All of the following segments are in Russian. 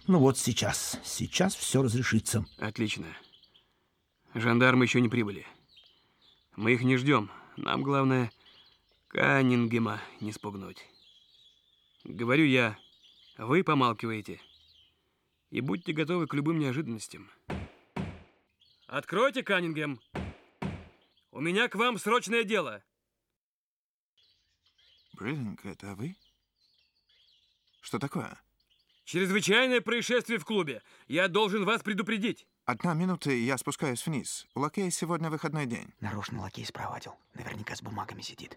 Ну вот сейчас все разрешится. Отлично. Жандармы еще не прибыли. Мы их не ждем. Нам главное Каннингема не спугнуть. Говорю я, вы помалкиваете. И будьте готовы к любым неожиданностям. Откройте, Каннингем. У меня к вам срочное дело. Бриллинг, это вы? Что такое? Чрезвычайное происшествие в клубе. Я должен вас предупредить. 1 минута, и я спускаюсь вниз. У лакея сегодня выходной день. Нарочно лакей спровадил. Наверняка с бумагами сидит.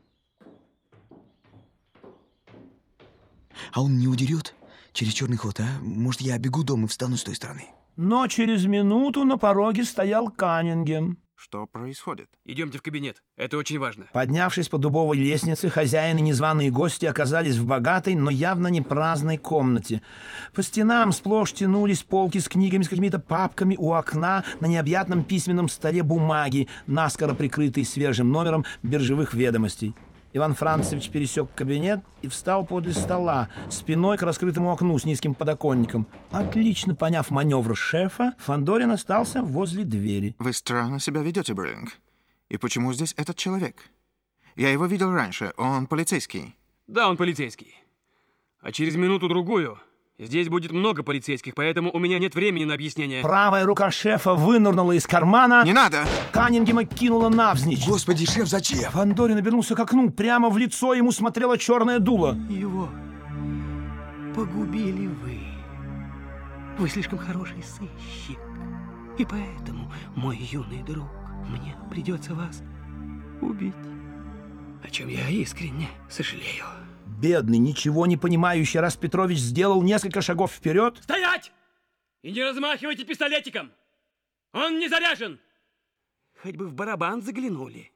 А он не удерет? Через черный ход, а? Может, я обегу дом и встану с той стороны? Но через минуту на пороге стоял Каннингем. Что происходит? Идемте в кабинет. Это очень важно. Поднявшись по дубовой лестнице, хозяин и незваные гости оказались в богатой, но явно не праздной комнате. По стенам сплошь тянулись полки с книгами, с какими-то папками. У окна на необъятном письменном столе бумаги, наскоро прикрытые свежим номером биржевых ведомостей. Иван Францевич пересек кабинет и встал подле стола, спиной к раскрытому окну с низким подоконником. Отлично поняв маневр шефа, Фандорин остался возле двери. Вы странно себя ведете, Бриллинг. И почему здесь этот человек? Я его видел раньше, он полицейский. Да, он полицейский. А через минуту-другую здесь будет много полицейских, поэтому у меня нет времени на объяснение. Правая рука шефа вынырнула из кармана. Не надо! Каннингема кинула навзничь. Господи, шеф, зачем? Фандорин обернулся к окну. Прямо в лицо ему смотрело черное дуло. Его погубили вы. Вы слишком хороший сыщик. И поэтому, мой юный друг, мне придется вас убить. О чем я искренне сожалею. Бедный, ничего не понимающий Рас Петрович сделал несколько шагов вперед. Стоять! И не размахивайте пистолетиком! Он не заряжен! Хоть бы в барабан заглянули.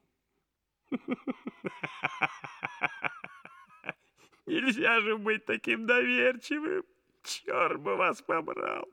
Нельзя же быть таким доверчивым. Черт бы вас побрал.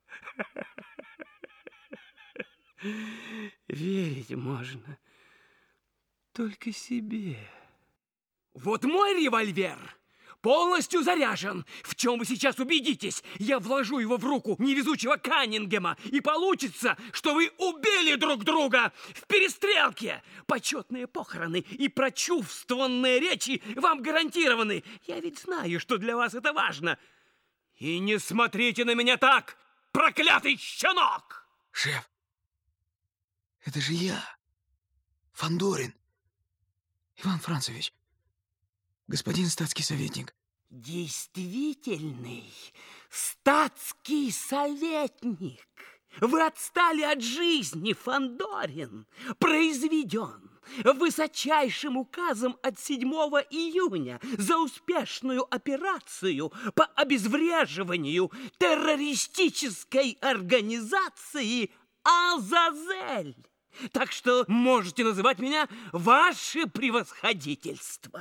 Верить можно только себе. Вот мой револьвер полностью заряжен. В чем вы сейчас убедитесь? Я вложу его в руку невезучего Каннингема, и получится, что вы убили друг друга в перестрелке. Почетные похороны и прочувствованные речи вам гарантированы. Я ведь знаю, что для вас это важно. И не смотрите на меня так, проклятый щенок! Шеф, это же я, Фандорин. Иван Францевич. Господин статский советник. Действительный статский советник. Вы отстали от жизни, Фандорин. Произведен высочайшим указом от 7 июня за успешную операцию по обезвреживанию террористической организации «Азазель». Так что можете называть меня ваше превосходительство.